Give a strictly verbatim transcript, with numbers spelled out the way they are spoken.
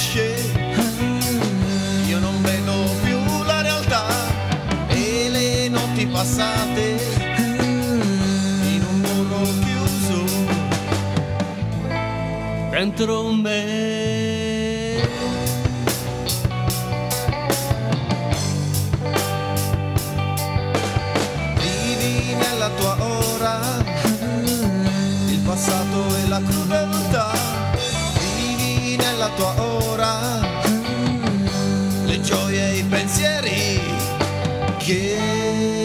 finisce, io non vedo più la realtà e le notti passate in un muro chiuso dentro me. Vivi nella tua ora il passato e la crudeltà, vivi nella tua ora le gioie e i pensieri che